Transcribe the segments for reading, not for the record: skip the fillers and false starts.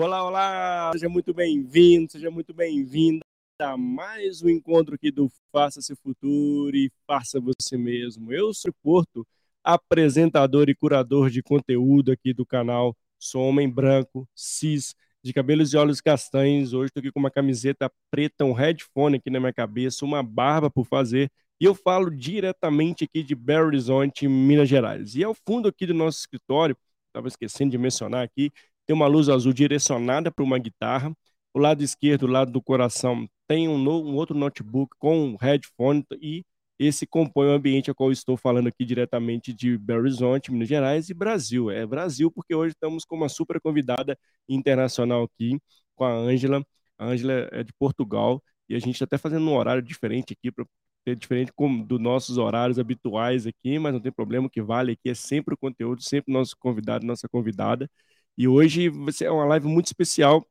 Olá, olá! Seja muito bem-vindo, seja muito bem-vinda a mais um encontro aqui do Faça Seu Futuro e Faça Você Mesmo. Eu sou o Porto, apresentador e curador de conteúdo aqui do canal. Sou homem branco, cis, de cabelos e olhos castanhos. Hoje estou aqui com uma camiseta preta, um headphone aqui na minha cabeça, uma barba por fazer. E eu falo diretamente aqui de Belo Horizonte, Minas Gerais. E ao fundo aqui do nosso escritório, estava esquecendo de mencionar aqui, tem uma luz azul direcionada para uma guitarra. O lado esquerdo, o lado do coração, tem um outro notebook com um headphone e esse compõe o ambiente a qual eu estou falando aqui diretamente de Belo Horizonte, Minas Gerais e Brasil. É Brasil porque hoje estamos com uma super convidada internacional aqui, com a Ângela. A Ângela é de Portugal e a gente está até fazendo um horário diferente aqui, para ser diferente dos nossos horários habituais aqui, mas não tem problema, o que vale aqui é sempre o conteúdo, sempre o nosso convidado, nossa convidada. E hoje vai ser uma live muito especial.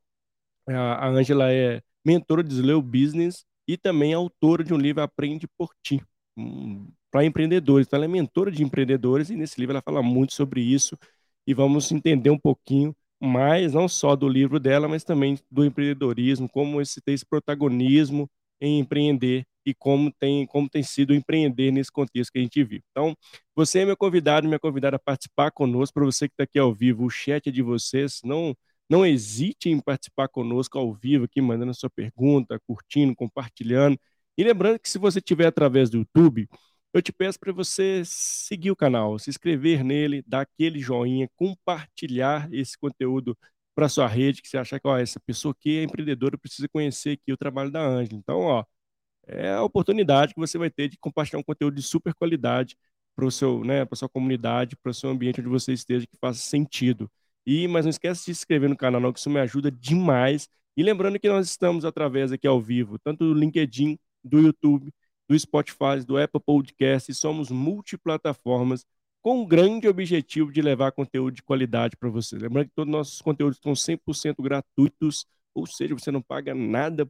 A Ângela é mentora de Slow Business e também autora de um livro Aprende por Ti, para empreendedores. Então, ela é mentora de empreendedores e nesse livro ela fala muito sobre isso. E vamos entender um pouquinho mais, não só do livro dela, mas também do empreendedorismo, como ter esse protagonismo em empreender e como tem sido empreender nesse contexto que a gente vive. Então, você é meu convidado, minha convidada a participar conosco. Para você que está aqui ao vivo, o chat é de vocês. Não hesite em participar conosco ao vivo aqui, mandando a sua pergunta, curtindo, compartilhando. E lembrando que se você estiver através do YouTube, eu te peço para você seguir o canal, se inscrever nele, dar aquele joinha, compartilhar esse conteúdo para sua rede, que você achar que ó, essa pessoa aqui é empreendedora, precisa conhecer aqui o trabalho da Ângela. Então, ó, é a oportunidade que você vai ter de compartilhar um conteúdo de super qualidade para o seu, né, para sua comunidade, para o seu ambiente onde você esteja, que faça sentido. Mas não esquece de se inscrever no canal, não, que isso me ajuda demais. E lembrando que nós estamos através aqui ao vivo, tanto do LinkedIn, do YouTube, do Spotify, do Apple Podcast, e somos multiplataformas com um grande objetivo de levar conteúdo de qualidade para você. Lembrando que todos os nossos conteúdos estão 100% gratuitos, ou seja, você não paga nada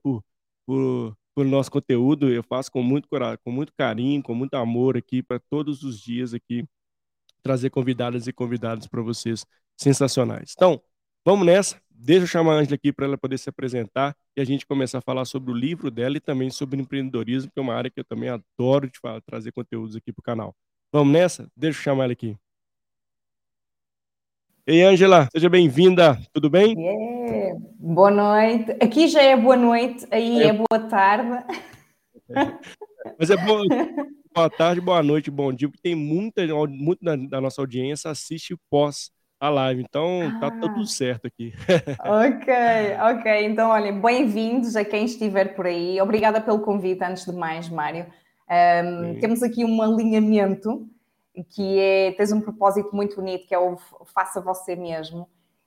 por nosso conteúdo. Eu faço com muito carinho, com muito amor aqui para todos os dias aqui trazer convidadas e convidados para vocês sensacionais. Então, vamos nessa. Deixa eu chamar a Ângela aqui para ela poder se apresentar e a gente começar a falar sobre o livro dela e também sobre empreendedorismo, que é uma área que eu também adoro de trazer conteúdos aqui para o canal. Vamos nessa? Deixa eu chamar ela aqui. Ei, Ângela, seja bem-vinda. Tudo bem? Boa noite. Aqui já é boa noite, aí é boa tarde. Mas é boa tarde, boa noite, bom dia, porque tem muito da nossa audiência assiste pós a live, então tá tudo certo aqui. Ok. Então, olhem, bem-vindos a quem estiver por aí. Obrigada pelo convite, antes de mais, Mário. Temos aqui um alinhamento que tens um propósito muito bonito, que é o Faça Você Mesmo.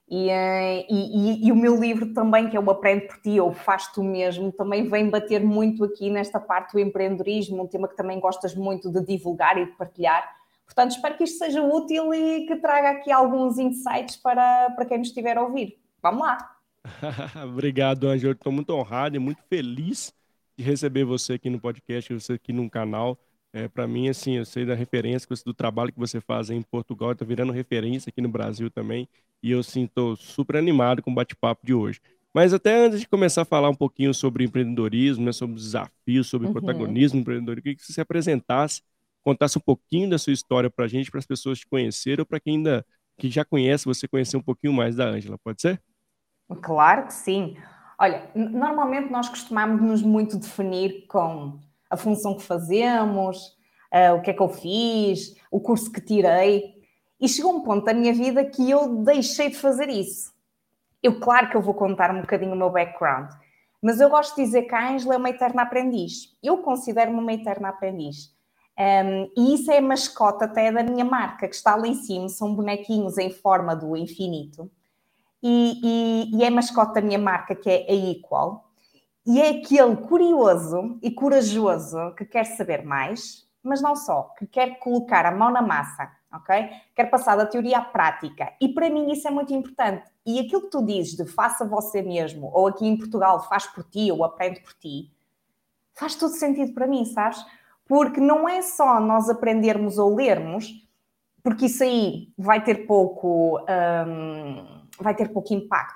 E o meu livro também, que é o Aprende por Ti, ou Faz Tu Mesmo, também vem bater muito aqui nesta parte do empreendedorismo, um tema que também gostas muito de divulgar e de partilhar. Portanto, espero que isto seja útil e que traga aqui alguns insights para quem nos estiver a ouvir. Vamos lá! Obrigado, Ângela. Estou muito honrado e muito feliz de receber você aqui no podcast, você aqui no canal. Para mim, assim, eu sei da referência do trabalho que você faz em Portugal, está virando referência aqui no Brasil também. E eu, sim, estou super animado com o bate-papo de hoje. Mas até antes de começar a falar um pouquinho sobre empreendedorismo, né, sobre desafios, sobre protagonismo empreendedor, eu queria que você se apresentasse, contasse um pouquinho da sua história para a gente, para as pessoas te conhecerem, ou para quem ainda que já conhece, você conhecer um pouquinho mais da Ângela. Pode ser? Claro que sim. Olha, normalmente nós costumamos nos muito definir com a função que fazemos, o que é que eu fiz, o curso que tirei. E chegou um ponto da minha vida que eu deixei de fazer isso. Claro que eu vou contar um bocadinho o meu background, mas eu gosto de dizer que a Ângela é uma eterna aprendiz. Eu considero-me uma eterna aprendiz. E isso é a mascota até da minha marca, que está lá em cima, são bonequinhos em forma do infinito. E é a mascota da minha marca, que é a Equal. E é aquele curioso e corajoso que quer saber mais, mas não só, que quer colocar a mão na massa, ok? Quer passar da teoria à prática. E para mim isso é muito importante. E aquilo que tu dizes de faça você mesmo, ou aqui em Portugal faz por ti, ou aprende por ti, faz todo sentido para mim, sabes? Porque não é só nós aprendermos ou lermos, porque isso aí vai ter pouco impacto.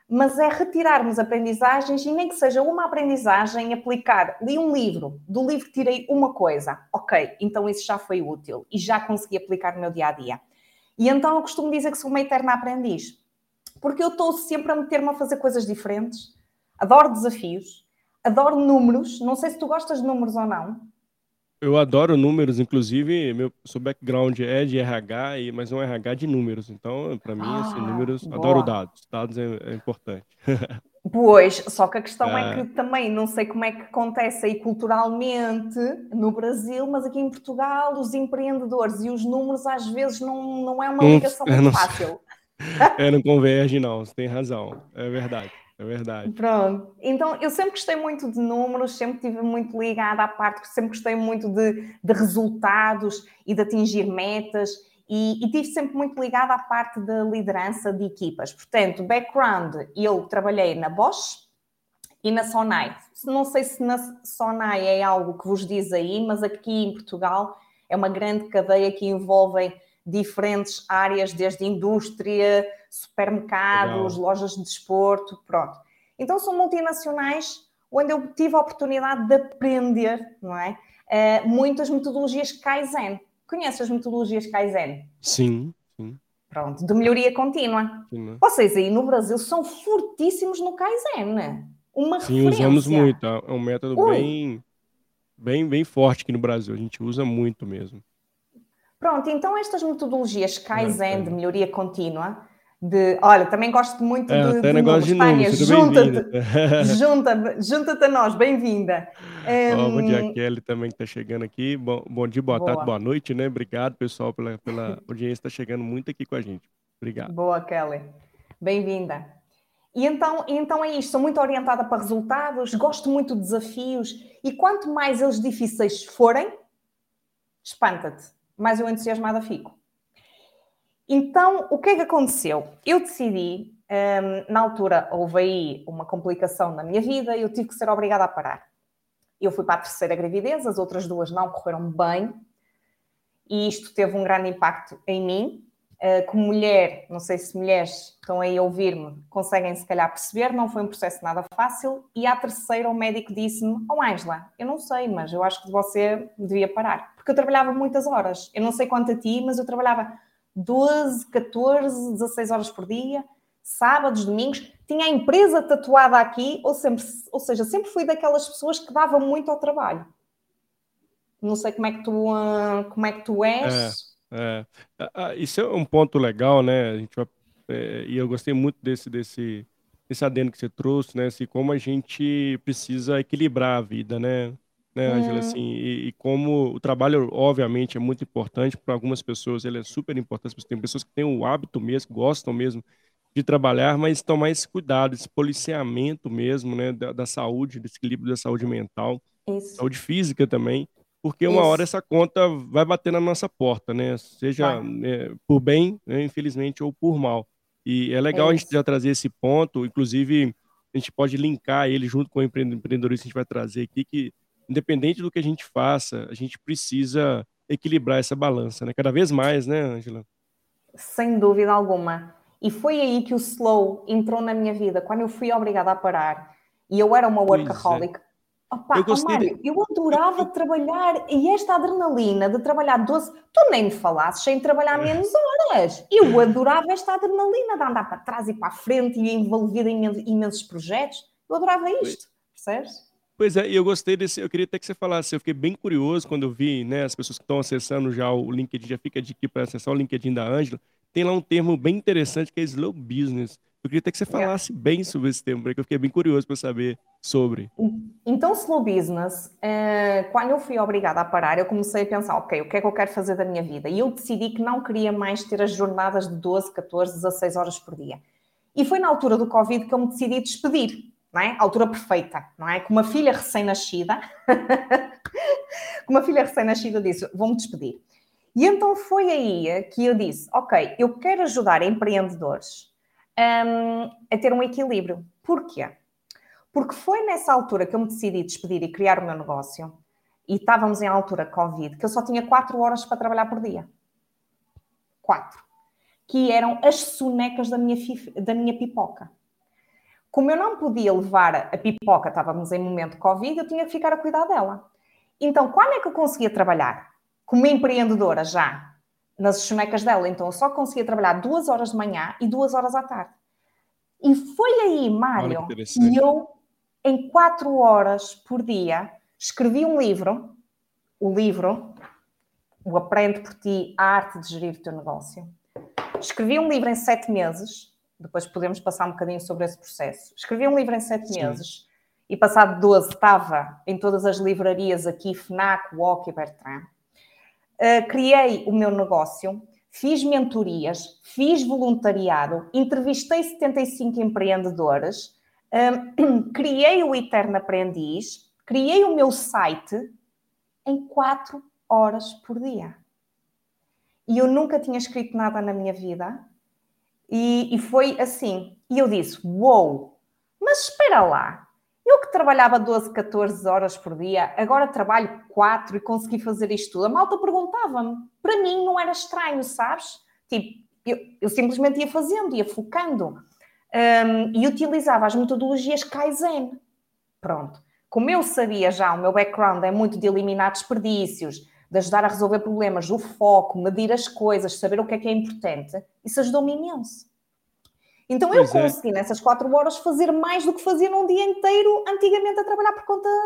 mas é retirarmos aprendizagens e nem que seja uma aprendizagem, aplicar. Li um livro, do livro tirei uma coisa. Ok, então isso já foi útil e já consegui aplicar no meu dia-a-dia. E então eu costumo dizer que sou uma eterna aprendiz, porque eu estou sempre a meter-me a fazer coisas diferentes, adoro desafios, adoro números, não sei se tu gostas de números ou não. Eu adoro números, inclusive, seu background é de RH, mas é um RH de números. Então, para mim, assim, números, adoro Boa. dados. Dados é importante. Pois, só que a questão é que Ah, também não sei como é que acontece aí culturalmente no Brasil, mas aqui em Portugal os empreendedores e os números às vezes não é uma não, ligação muito não, fácil. não converge, não. Você tem razão. É verdade. É verdade. Pronto. Então, eu sempre gostei muito de números, sempre estive muito ligada à parte, sempre gostei muito de resultados e de atingir metas e estive sempre muito ligada à parte da liderança de equipas. Portanto, background, eu trabalhei na Bosch e na Sonai. Não sei se na Sonai é algo que vos diz aí, mas aqui em Portugal é uma grande cadeia que envolve diferentes áreas, desde indústria, supermercados, Legal. lojas de desporto, pronto. Então são multinacionais onde eu tive a oportunidade de aprender, não é? Muitas metodologias Kaizen. Conheces as metodologias Kaizen? Sim, sim. Pronto, de melhoria contínua. Sim, né? Vocês aí no Brasil são fortíssimos no Kaizen. Uma Sim, usamos referência. muito. É um método Ui, bem forte aqui no Brasil. A gente usa muito mesmo. pronto, então estas metodologias Kaizen de Bacana. melhoria contínua, olha, também gosto muito Até de negócio números. de números. Tânia, Seja bem-vinda. junta-te, junta-te a nós, bem-vinda. Ó, bom dia, Hum, Kelly também que tá chegando aqui. Bom dia, boa tarde, boa boa, noite, né? Obrigado, pessoal, pela audiência. Tá chegando muito aqui com a gente. Obrigado. boa, Kelly, bem-vinda. E então é isto, sou muito orientada para resultados, gosto muito de desafios e quanto mais eles difíceis forem, espanta-te, mais eu entusiasmada fico. Então, o que é que aconteceu? Eu decidi, na altura houve aí uma complicação na minha vida e eu tive que ser obrigada a parar. Eu fui para a terceira gravidez, as outras duas não correram bem e isto teve um grande impacto em mim. Como mulher, não sei se mulheres estão aí a ouvir-me, conseguem se calhar perceber, não foi um processo nada fácil. E à terceira o médico disse-me, Ângela, eu não sei, mas eu acho que você devia parar. Porque eu trabalhava muitas horas. Eu não sei quanto a ti, mas eu trabalhava 12, 14, 16 horas por dia, sábados, domingos. Tinha a empresa tatuada aqui, ou seja, sempre fui daquelas pessoas que davam muito ao trabalho. Não sei como é que tu É, és. é. Isso é um ponto legal, né? A gente vai, e eu gostei muito desse adendo que você trouxe, né? Assim, como a gente precisa equilibrar a vida, né, Ângela? Assim, e como o trabalho, obviamente, é muito importante para algumas pessoas, ele é super importante. Tem pessoas que têm o hábito mesmo, gostam mesmo de trabalhar, mas estão mais cuidado, esse policiamento mesmo, né? Da saúde, desse equilíbrio da saúde mental, Isso, saúde física também, porque uma hora isso, essa conta vai bater na nossa porta, né? Seja, vai. né, por bem, né, infelizmente, ou por mal. E é É legal a gente isso. já trazer esse ponto, inclusive a gente pode linkar ele junto com o empreendedorismo que a gente vai trazer aqui, que independente do que a gente faça, a gente precisa equilibrar essa balança, né? Cada vez mais, né, Ângela? Sem dúvida alguma. E foi aí que o slow entrou na minha vida, quando eu fui obrigada a parar. E eu era uma Pois é. workaholic. Eu Opa, oh gostei de... Mário, eu eu- adorava eu- trabalhar e esta adrenalina de trabalhar 12, tu nem me falasses sem trabalhar menos horas. Eu adorava esta adrenalina de andar para trás e para a frente e envolvida em imensos projetos. Eu adorava isto, percebes? Pois é, e eu gostei desse. Eu queria até que você falasse. Eu fiquei bem curioso quando eu vi, né, as pessoas que estão acessando já o LinkedIn, já fica de aqui para acessar o LinkedIn da Ângela. Tem lá um termo bem interessante que é slow business. Eu queria até que você Yeah. falasse bem sobre esse termo, porque eu fiquei bem curioso para saber sobre. Então, slow business, quando eu fui obrigada a parar, eu comecei a pensar, ok, o que é que eu quero fazer da minha vida? E eu decidi que não queria mais ter as jornadas de 12, 14, 16 horas por dia. E foi na altura do Covid que eu me decidi despedir, não é? A altura perfeita, não é? Com uma filha recém-nascida, disse, vou-me despedir. E então foi aí que eu disse, ok, eu quero ajudar empreendedores a ter um equilíbrio. Porquê? Porque foi nessa altura que eu me decidi despedir e criar o meu negócio, e estávamos em altura Covid, que eu só tinha 4 horas para trabalhar por dia. 4. Que eram as sonecas da minha pipoca. Como eu não podia levar a pipoca, estávamos em momento de Covid, eu tinha que ficar a cuidar dela. Então, quando é que eu conseguia trabalhar? Como empreendedora já, nas sonecas dela, então eu só conseguia trabalhar 2 horas de manhã e 2 horas à tarde. E foi aí, Olha que Mário, que interessante. eu, em 4 horas por dia, escrevi um livro, o livro, o Aprende por Ti, a Arte de Gerir o Teu Negócio. Escrevi um livro em 7 meses, depois podemos passar um bocadinho sobre esse processo. Escrevi um livro em 7 Sim. meses e passado 12 estava em todas as livrarias aqui, FNAC, WOC e Bertrand. Criei o meu negócio, fiz mentorias, fiz voluntariado, entrevistei 75 empreendedores, criei o Eterno Aprendiz, criei o meu site em 4 horas por dia. E eu nunca tinha escrito nada na minha vida. E foi assim. E eu disse, uou, mas espera lá. Eu que trabalhava 12, 14 horas por dia, agora trabalho 4 e consegui fazer isto tudo. A malta perguntava-me. Para mim não era estranho, sabes? Tipo, eu simplesmente ia fazendo, ia focando. E utilizava as metodologias Kaizen. Pronto. Como eu sabia já, o meu background é muito de eliminar desperdícios, de ajudar a resolver problemas, o foco, medir as coisas, saber o que é importante, isso ajudou-me imenso. Então eu Pois é. consegui nessas 4 horas fazer mais do que fazia num dia inteiro antigamente a trabalhar por conta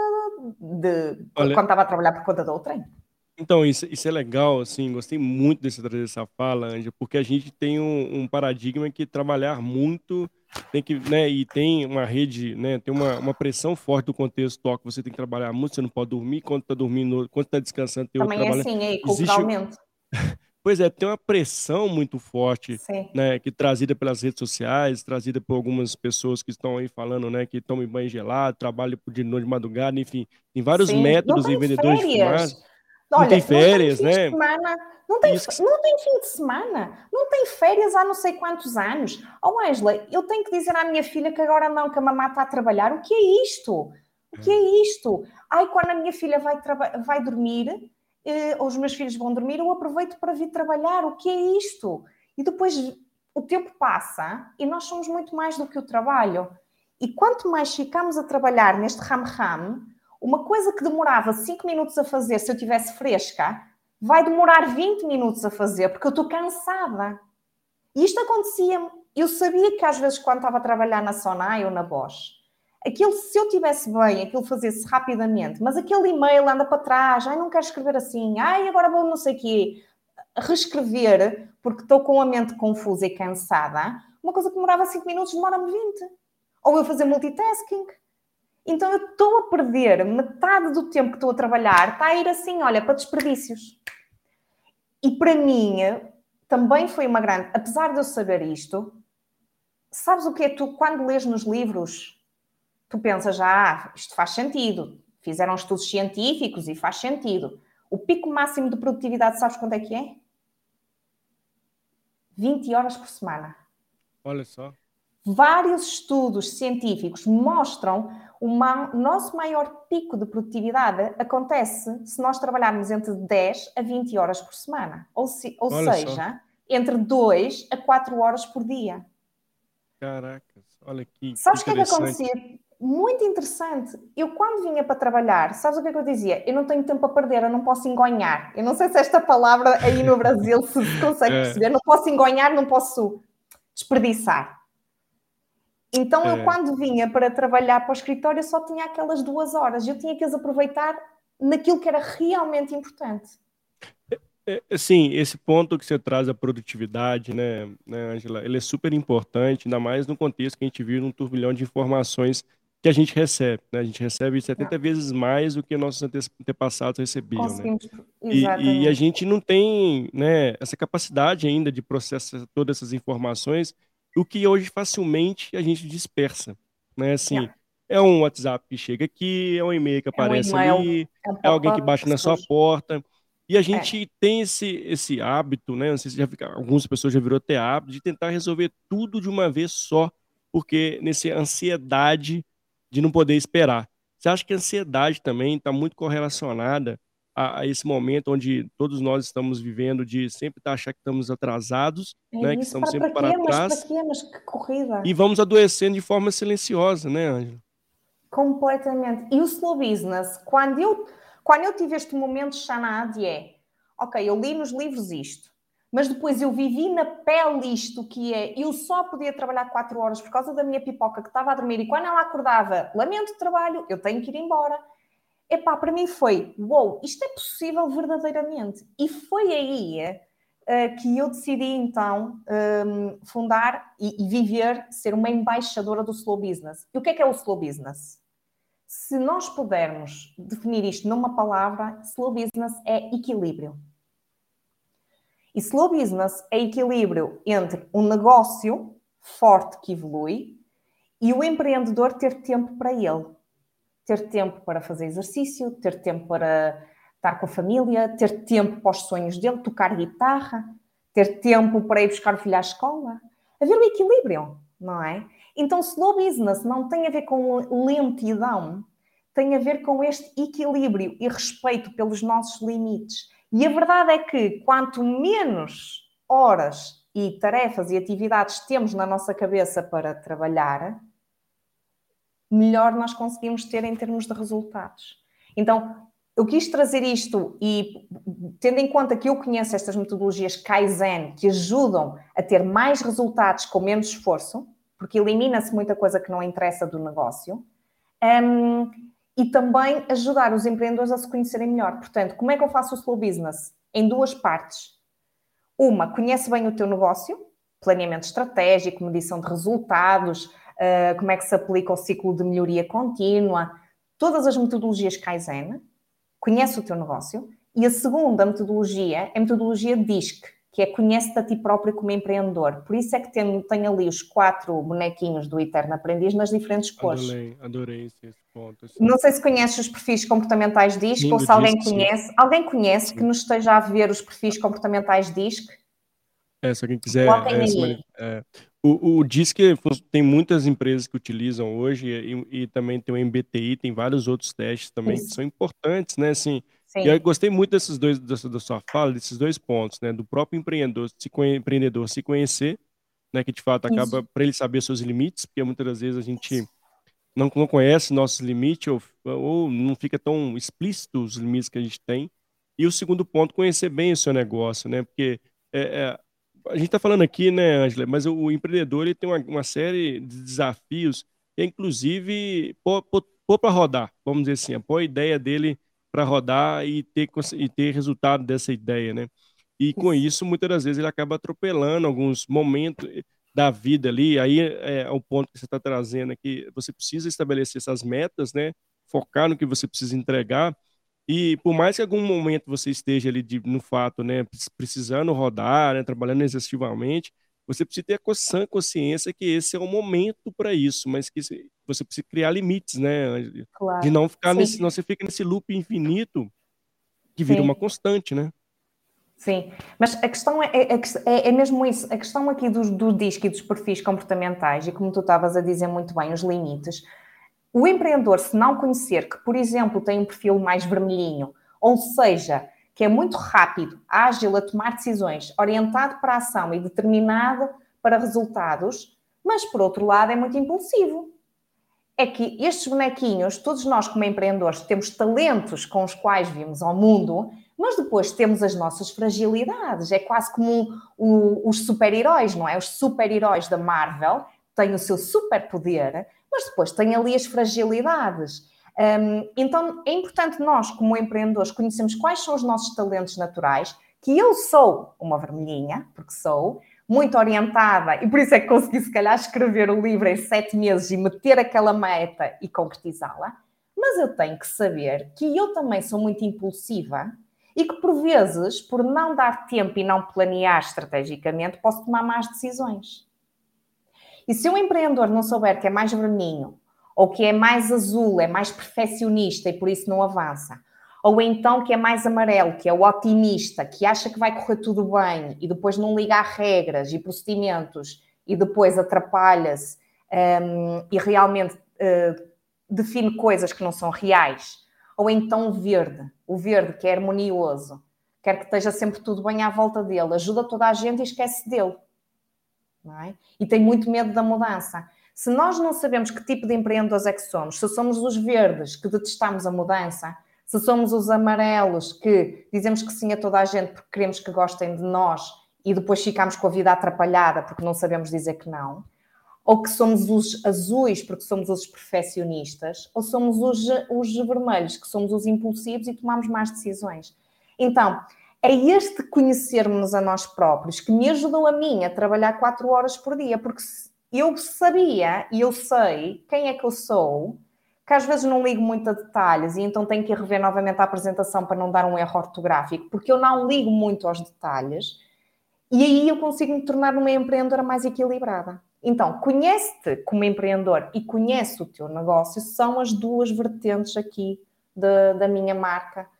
Olha, quando estava a trabalhar por conta da outra. então, isso é legal, assim, gostei muito de você trazer essa fala, Ângela, porque a gente tem um paradigma que trabalhar muito tem que, né, e tem uma rede, né, tem uma pressão forte do contexto toque, você tem que trabalhar muito, você não pode dormir, quando tá dormindo, quando tá descansando, tem outro Também é trabalhando. assim, aí, Existe, culturalmente. pois é, tem uma pressão muito forte, Sim. né, que trazida pelas redes sociais, trazida por algumas pessoas que estão aí falando, né, que tomam banho gelado, trabalham de noite de madrugada, enfim, tem vários Sim. Não métodos em tem vendedores de fumaça, férias. não tem Olha, não tem férias, fins de né? semana, Isso que não tem fim de semana, não tem férias há não sei quantos anos. Oh, Ângela, eu tenho que dizer à minha filha que agora não, que a mamãe está a trabalhar. O que é isto? O que é. é isto? Ai, quando a minha filha vai dormir, ou os meus filhos vão dormir, eu aproveito para vir trabalhar. O que é isto? E depois o tempo passa e nós somos muito mais do que o trabalho. E quanto mais ficamos a trabalhar neste ram-ram, uma coisa que demorava 5 minutos a fazer se eu estivesse fresca, vai demorar 20 minutos a fazer, porque eu estou cansada. E isto acontecia-me. Eu sabia que às vezes quando estava a trabalhar na Sonai ou na Bosch, aquilo, se eu estivesse bem, aquilo fazia-se rapidamente, mas aquele e-mail anda para trás, ai, não quero escrever assim, ai, agora vou não sei o quê, reescrever, porque estou com a mente confusa e cansada, uma coisa que demorava 5 minutos demora-me 20. Ou eu fazer multitasking. Então eu estou a perder metade do tempo que estou a trabalhar, está a ir assim, olha, para desperdícios. E para mim também foi uma grande, apesar de eu saber isto, sabes o que é tu, quando lês nos livros, tu pensas já, isto faz sentido, fizeram estudos científicos e faz sentido. O pico máximo de produtividade, sabes quando é que é? 20 horas por semana. Olha só. Vários estudos científicos mostram o nosso maior pico de produtividade acontece se nós trabalharmos entre 10 a 20 horas por semana. Ou Olha só. seja, entre 2 a 4 horas por dia. Caracas. Olha que Sabes o que é que interessante. acontecia? Muito interessante. Eu, quando vinha para trabalhar, sabes o que é que eu dizia? Eu não tenho tempo a perder, eu não posso engonhar. Eu não sei se esta palavra aí no Brasil se consegue É, perceber. Não posso engonhar, não posso desperdiçar. Então, eu, é. quando vinha para trabalhar para o escritório, só tinha aquelas 2 horas. Eu tinha que as aproveitar naquilo que era realmente importante. Sim, esse ponto que você traz da produtividade, né, Angela, ele é super importante, ainda mais no contexto que a gente vive num turbilhão de informações que a gente recebe, né? A gente recebe 70 vezes mais do que nossos antepassados recebiam, né? Conseguimos, E a exatamente. gente não tem, né, essa capacidade ainda de processar todas essas informações, o que hoje facilmente a gente dispersa, né? Assim, Yeah. é um WhatsApp que chega aqui, é um e-mail que É um aparece e-mail, ali, é um é alguém que pop-up bate que na sua surge. porta. E a É, gente tem esse hábito, né? Não sei se algumas pessoas já virou até hábito de tentar resolver tudo de uma vez só, porque nessa ansiedade de não poder esperar. Você acha que a ansiedade também está muito correlacionada a esse momento onde todos nós estamos vivendo de sempre achar que estamos atrasados, É né, que isso, estamos sempre para para quê? Mas para trás, quê? Mas que corrida! e vamos adoecendo de forma silenciosa, né, Ângela? Completamente. E o slow business, quando eu tive este momento de Xanade, ok, eu li nos livros isto, mas depois eu vivi na pele isto, que eu só podia trabalhar 4 horas por causa da minha pipoca que estava a dormir, e quando ela acordava, lamento o trabalho, eu tenho que ir embora. Epá, para mim foi, uou, isto é possível verdadeiramente. E foi aí que eu decidi então fundar e viver, ser uma embaixadora do slow business. E o que é o slow business? Se nós pudermos definir isto numa palavra, slow business é equilíbrio. E slow business é equilíbrio entre um negócio forte que evolui e o empreendedor ter tempo para ele. Ter tempo para fazer exercício, ter tempo para estar com a família, ter tempo para os sonhos dele, tocar guitarra, ter tempo para ir buscar o filho à escola. Haver um equilíbrio, não é? Então, slow business não tem a ver com lentidão, tem a ver com este equilíbrio e respeito pelos nossos limites. E a verdade é que quanto menos horas e tarefas e atividades temos na nossa cabeça para trabalhar, melhor nós conseguimos ter em termos de resultados. Então, eu quis trazer isto e, tendo em conta que eu conheço estas metodologias Kaizen que ajudam a ter mais resultados com menos esforço, porque elimina-se muita coisa que não interessa do negócio, e também ajudar os empreendedores a se conhecerem melhor. Portanto, como é que eu faço o slow business? Em 2 partes. Uma, conhece bem o teu negócio, planeamento estratégico, medição de resultados, como é que se aplica o ciclo de melhoria contínua, todas as metodologias Kaizen, conhece o teu negócio. E a segunda metodologia é a metodologia DISC, que é conhece-te a ti próprio como empreendedor. Por isso é que tem ali os 4 bonequinhos do Eterno Aprendiz nas diferentes cores. Adorei esse ponto, assim. Não sei se conheces os perfis comportamentais DISC Sim, ou do se alguém DISC, sim. conhece. Alguém conhece que Sim. nos esteja a ver os perfis comportamentais DISC? Se alguém quiser Coloquem o DISC tem muitas empresas que utilizam hoje e também tem o MBTI, tem vários outros testes também que Isso, são importantes, né, assim, e eu sim. gostei muito da sua fala, desses 2 pontos, né, do próprio empreendedor se conhecer, né, que de fato acaba Isso, para ele saber seus limites, porque muitas das vezes a isso. gente não conhece nossos limites ou não fica tão explícito os limites que a gente tem. E o segundo ponto, conhecer bem o seu negócio, né? Porque a gente está falando aqui, né, Ângela, mas o empreendedor ele tem uma série de desafios, que é, inclusive pôr para rodar, vamos dizer assim, pôr a ideia dele para rodar e ter resultado dessa ideia, né? E com Isso. isso, muitas das vezes, ele acaba atropelando alguns momentos da vida ali, aí é o ponto que você está trazendo aqui, você precisa estabelecer essas metas, né? Focar no que você precisa entregar, e por mais que em algum momento você esteja ali no fato, né, precisando rodar, né, trabalhando exaustivamente, você precisa ter a sã consciência que esse é o momento para isso, mas que você precisa criar limites, né? De Claro. não ficar Sim, não você fica nesse loop infinito que vira uma sim, constante, né? sim. Mas a questão é mesmo isso. A questão aqui do DISC e dos perfis comportamentais, e como tu estavas a dizer muito bem, os limites. O empreendedor, se não conhecer que, por exemplo, tem um perfil mais vermelhinho, ou seja, que é muito rápido, ágil a tomar decisões, orientado para a ação e determinado para resultados, mas por outro lado é muito impulsivo. É que estes bonequinhos, todos nós como empreendedores temos talentos com os quais vimos ao mundo, mas depois temos as nossas fragilidades. É quase como os super-heróis, não é? Os super-heróis da Marvel têm o seu superpoder, mas depois têm ali as fragilidades. Então é importante nós, como empreendedores, conhecermos quais são os nossos talentos naturais, que eu sou uma vermelhinha, porque sou, muito orientada, e por isso é que consegui, se calhar, escrever o livro em 7 meses e meter aquela meta e concretizá-la. Mas eu tenho que saber que eu também sou muito impulsiva e que, por vezes, por não dar tempo e não planear estrategicamente, posso tomar más decisões. E se um empreendedor não souber que é mais vermelhinho, ou que é mais azul, é mais perfeccionista e por isso não avança, ou então que é mais amarelo, que é o otimista, que acha que vai correr tudo bem e depois não liga a regras e procedimentos e depois atrapalha-se e realmente define coisas que não são reais, Ou então o verde que é harmonioso, quer que esteja sempre tudo bem à volta dele, ajuda toda a gente e esquece dele. Não é? E tem muito medo da mudança. Se nós não sabemos que tipo de empreendedores é que somos, se somos os verdes que detestamos a mudança, se somos os amarelos que dizemos que sim a toda a gente porque queremos que gostem de nós e depois ficamos com a vida atrapalhada porque não sabemos dizer que não, ou que somos os azuis porque somos os perfeccionistas, ou somos os vermelhos, que somos os impulsivos e tomamos más decisões. Então, é este conhecermos a nós próprios que me ajudou a mim a trabalhar 4 horas por dia, porque eu sabia e eu sei quem é que eu sou, que às vezes não ligo muito a detalhes e então tenho que rever novamente a apresentação para não dar um erro ortográfico, porque eu não ligo muito aos detalhes e aí eu consigo me tornar uma empreendedora mais equilibrada. Então, conhece-te como empreendedor e conhece o teu negócio, são as duas vertentes aqui da minha marca.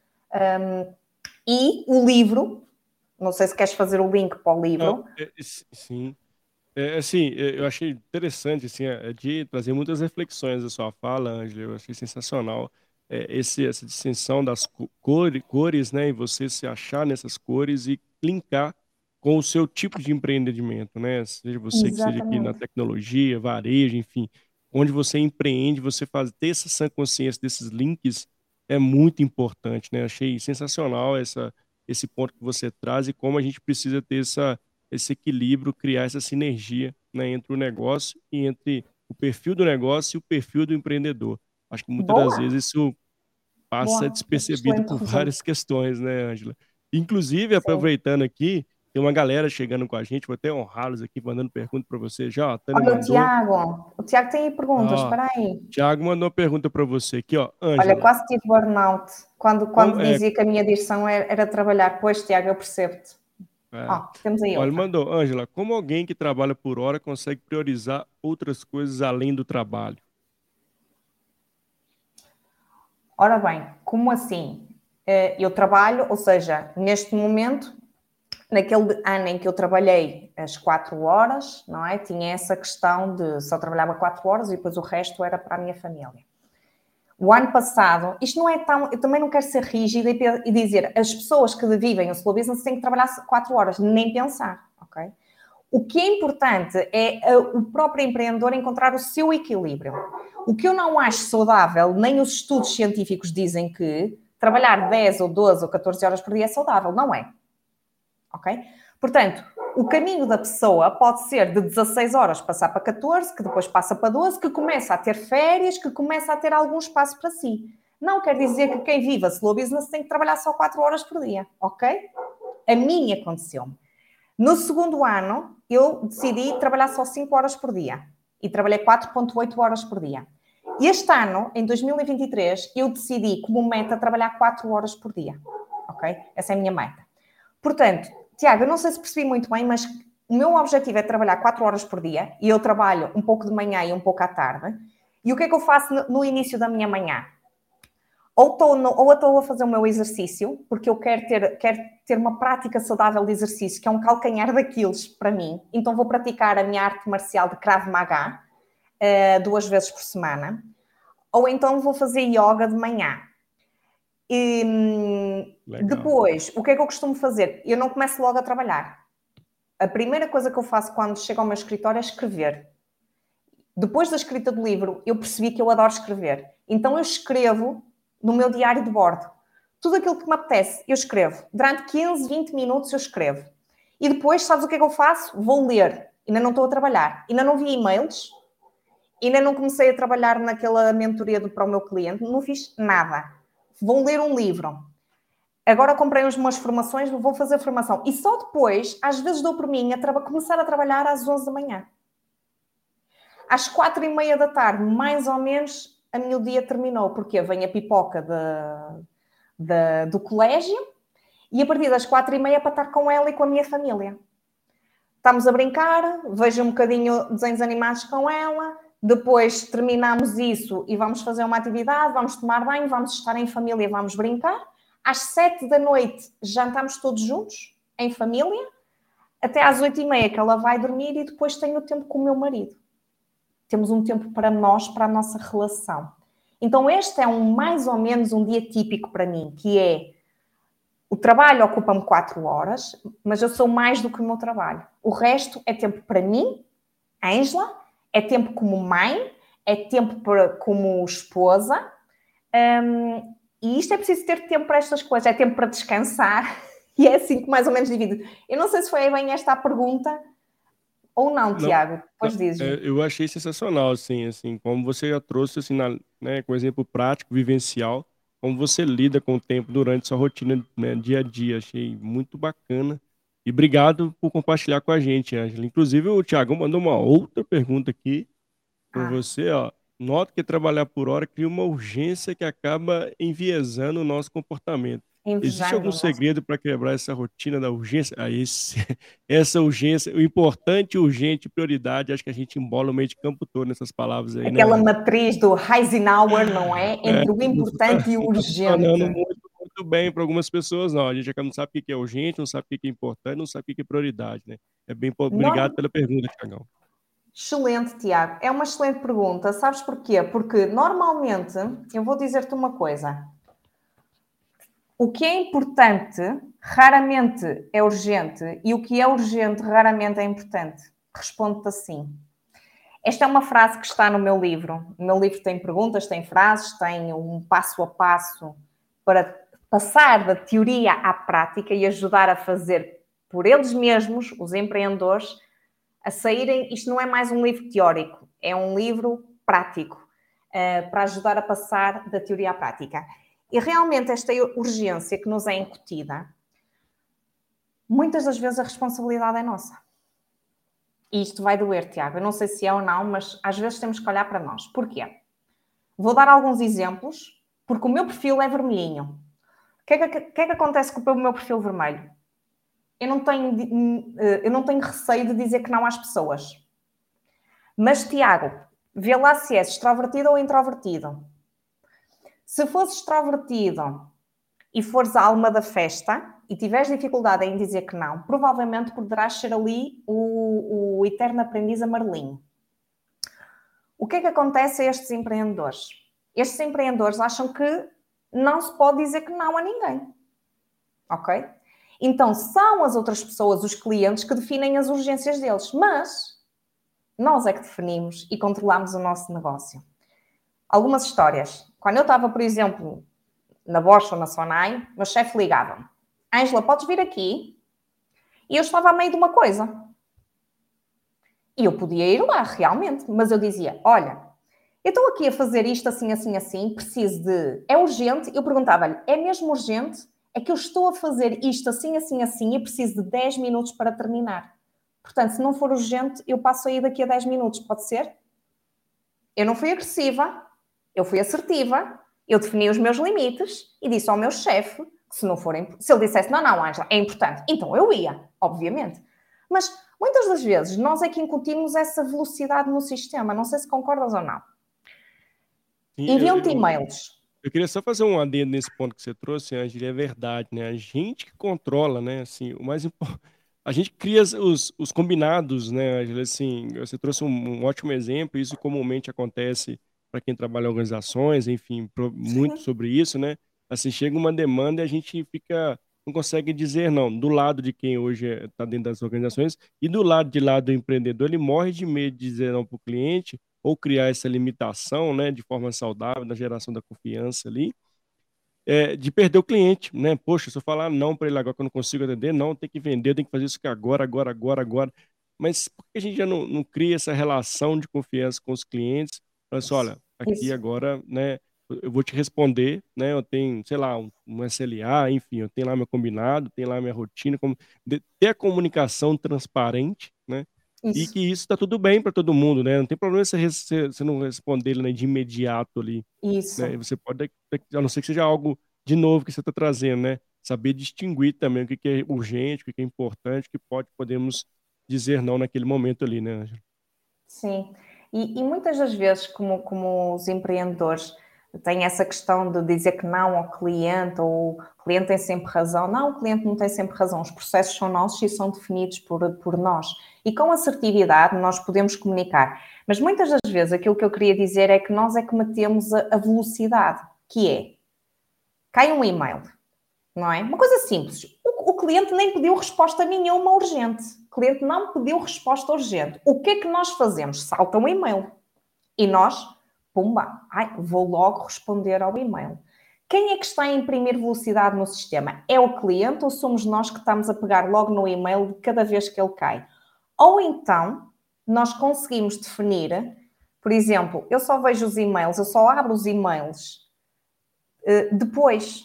E o livro, não sei se queres fazer o link para o livro. Sim. Assim, eu achei interessante assim, de trazer muitas reflexões da sua fala, Ângela. Eu achei sensacional essa distinção das cores, né? E você se achar nessas cores e linkar com o seu tipo de empreendimento, né? Seja você que seja aqui na Exatamente. tecnologia, varejo, enfim, onde você empreende, você ter essa sã consciência desses links é muito importante, né? Achei sensacional esse ponto que você traz e como a gente precisa ter esse equilíbrio, criar essa sinergia, né, entre o negócio e entre o perfil do negócio e o perfil do empreendedor. Acho que muitas das Boa, vezes isso passa boa. despercebido Excelente por resumo. várias questões, né, Ângela? Inclusive, Sim. aproveitando aqui, tem uma galera chegando com a gente, vou até honrá-los aqui, mandando pergunta para você já. Ó, a Tânia Olha, mandou. o Tiago tem aí perguntas, Ó, espera aí. Thiago mandou uma pergunta para você aqui, ó. Olha, Ângela, quase tive burnout como quando dizia que a minha direção era trabalhar. Pois, Tiago, eu percebo-te. é, Temos aí ó, ele outra. mandou, Ângela, como alguém que trabalha por hora consegue priorizar outras coisas além do trabalho? Ora bem, como assim? Eu trabalho, ou seja, neste momento, naquele ano em que eu trabalhei as 4 horas, não é? Tinha essa questão de só trabalhava 4 horas e depois o resto era para a minha família. O ano passado, isto não é tão. Eu também não quero ser rígida e dizer as pessoas que vivem o slow business têm que trabalhar 4 horas, nem pensar, ok? O que é importante é o próprio empreendedor encontrar o seu equilíbrio. O que eu não acho saudável, nem os estudos científicos dizem que trabalhar 10 ou 12 ou 14 horas por dia é saudável, não é. Ok? Portanto, o caminho da pessoa pode ser de 16 horas passar para 14, que depois passa para 12, que começa a ter férias, que começa a ter algum espaço para si. Não quer dizer que quem vive a slow business tem que trabalhar só 4 horas por dia, ok? A mim aconteceu-me. No segundo ano, eu decidi trabalhar só 5 horas por dia. E trabalhei 4,8 horas por dia. Este ano, em 2023, eu decidi como meta trabalhar 4 horas por dia. Ok? Essa é a minha meta. Portanto, Tiago, eu não sei se percebi muito bem, mas o meu objetivo é trabalhar 4 horas por dia e eu trabalho um pouco de manhã e um pouco à tarde. E o que é que eu faço no início da minha manhã? Ou estou a fazer o meu exercício, porque eu quero ter uma prática saudável de exercício, que é um calcanhar daqueles para mim. Então vou praticar a minha arte marcial de Krav Maga 2 vezes por semana. Ou então vou fazer yoga de manhã. E Legal. depois, o que é que eu costumo fazer? Eu não começo logo a trabalhar. A primeira coisa que eu faço quando chego ao meu escritório é escrever. Depois da escrita do livro, eu percebi que eu adoro escrever. Então eu escrevo no meu diário de bordo. Tudo aquilo que me apetece, eu escrevo. Durante 15, 20 minutos eu escrevo. E depois, sabes o que é que eu faço? Vou ler. Ainda não estou a trabalhar. Ainda não vi e-mails. Ainda não comecei a trabalhar naquela mentoria para o meu cliente. Não fiz nada. Vou ler um livro. Agora comprei umas formações, vou fazer formação. E só depois, às vezes dou por mim, a começar a trabalhar às 11 da manhã. Às 4h30 da tarde, mais ou menos, o meu dia terminou. Porque vem a pipoca do colégio e a partir das 4h30 para estar com ela e com a minha família. Estamos a brincar, vejo um bocadinho desenhos animados com ela, depois terminamos isso e vamos fazer uma atividade, vamos tomar banho, vamos estar em família, vamos brincar. Às 7 da noite jantamos todos juntos, em família, até às 8h30 que ela vai dormir e depois tenho o tempo com o meu marido. Temos um tempo para nós, para a nossa relação. Então este é mais ou menos um dia típico para mim, que é o trabalho ocupa-me 4 horas, mas eu sou mais do que o meu trabalho. O resto é tempo para mim, Ângela, é tempo como mãe, é tempo como esposa, e isto é preciso ter tempo para estas coisas, é tempo para descansar, e é assim que mais ou menos divido. Eu não sei se foi bem esta a pergunta ou não, Não, Tiago, não, depois dizes-me. eu achei sensacional, assim, como você já trouxe, assim, né, com exemplo prático, vivencial, como você lida com o tempo durante sua rotina, né, dia a dia. Achei muito bacana. E obrigado por compartilhar com a gente, Ângela. Inclusive, o Thiago mandou uma outra pergunta aqui para Ah, você, ó. Nota que trabalhar por hora cria uma urgência que acaba enviesando o nosso comportamento. Existe invejando algum o nosso... segredo para quebrar essa rotina da urgência? Essa urgência, o importante, urgente, prioridade, acho que a gente embola o meio de campo todo nessas palavras aí, né, Aquela Ângela? matriz do Eisenhower, não é? É, Entre o importante e o não tá urgente. funcionando muito bem para algumas pessoas, não. A gente acaba não sabe o que é urgente, não sabe o que é importante, não sabe o que é prioridade, né? Obrigado Norm- pela pergunta, Thiagão. Excelente, Tiago. É uma excelente pergunta. Sabes porquê? Porque normalmente, eu vou dizer-te uma coisa. O que é importante raramente é urgente e o que é urgente raramente é importante. Respondo-te assim. Esta é uma frase que está no meu livro. O meu livro tem perguntas, tem frases, tem um passo a passo para passar da teoria à prática e ajudar a fazer por eles mesmos, os empreendedores, a saírem. Isto não é mais um livro teórico, é um livro prático, para ajudar a passar da teoria à prática. E realmente esta urgência que nos é incutida, muitas das vezes a responsabilidade é nossa. E isto vai doer, Tiago. Eu não sei se é ou não, mas às vezes temos que olhar para nós. Porquê? Vou dar alguns exemplos, porque o meu perfil é vermelhinho. O que é que acontece com o meu perfil vermelho? Eu não tenho receio de dizer que não às pessoas. Mas, Tiago, vê lá se és extrovertido ou introvertido. Se fores extrovertido e fores a alma da festa e tiveres dificuldade em dizer que não, provavelmente poderás ser ali o eterno aprendiz amarelinho. O que é que acontece a estes empreendedores? Estes empreendedores acham que não se pode dizer que não a ninguém. Ok? Então, são as outras pessoas, os clientes, que definem as urgências deles. Mas nós é que definimos e controlamos o nosso negócio. Algumas histórias. Quando eu estava, por exemplo, na Bosch ou na Sonai, meu chefe ligava-me. Ângela, podes vir aqui? E eu estava a meio de uma coisa. E eu podia ir lá, realmente. Mas eu dizia, olha, eu estou aqui a fazer isto assim, assim, assim, preciso de... É urgente? Eu perguntava-lhe, é mesmo urgente? É que eu estou a fazer isto assim, assim, assim e preciso de 10 minutos para terminar. Portanto, se não for urgente, eu passo aí daqui a 10 minutos, pode ser? Eu não fui agressiva, eu fui assertiva, eu defini os meus limites e disse ao meu chefe que se não forem... Se ele dissesse, não, não, Ângela, é importante, então eu ia, obviamente. Mas muitas das vezes nós é que incutimos essa velocidade no sistema. Não sei se concordas ou não. Sim, Enviam-te e-mails. eu queria só fazer um adendo nesse ponto que você trouxe, Angela, é verdade, né? A gente que controla, né? Assim, o mais importante. A gente cria os combinados, né, Angela? Assim, você trouxe um ótimo exemplo, isso comumente acontece para quem trabalha em organizações, enfim, muito Sim. sobre isso, né? Assim, chega uma demanda e a gente fica, não consegue dizer não. Do lado de quem hoje está dentro das organizações e do lado de lá do empreendedor, ele morre de medo de dizer não para o cliente ou criar essa limitação, né, de forma saudável, na geração da confiança ali, de perder o cliente, né? Poxa, se eu falar não para ele agora que eu não consigo atender, não, tem que vender, tem que fazer isso aqui agora, agora, agora, agora. Mas por que a gente já não cria essa relação de confiança com os clientes? Fala assim, olha, aqui Isso. agora, né, eu vou te responder, né? Eu tenho, sei lá, um SLA, enfim, eu tenho lá meu combinado, tenho lá minha rotina, ter a comunicação transparente, né? E Isso. que isso está tudo bem para todo mundo, né? Não tem problema você não responder ele, né, de imediato ali, né? E Isso. você pode, a não ser que seja algo de novo que você está trazendo, né? Saber distinguir também o que que é urgente, o que que é importante, o que podemos dizer não naquele momento ali, né, Ângela? Sim. E muitas das vezes, como os empreendedores têm essa questão de dizer que não ao cliente, ou o cliente tem sempre razão. Não, o cliente não tem sempre razão. Os processos são nossos e são definidos por nós. E com assertividade nós podemos comunicar. Mas muitas das vezes aquilo que eu queria dizer é que nós é que metemos a velocidade, que é, cai um e-mail, não é? Uma coisa simples. O cliente nem pediu resposta nenhuma urgente. O cliente não pediu resposta urgente. O que é que nós fazemos? Salta um e-mail. E nós, pumba, vou logo responder ao e-mail. Quem é que está a imprimir velocidade no sistema? É o cliente ou somos nós que estamos a pegar logo no e-mail de cada vez que ele cai? Ou então, nós conseguimos definir, por exemplo, eu só vejo os e-mails, eu só abro os e-mails depois.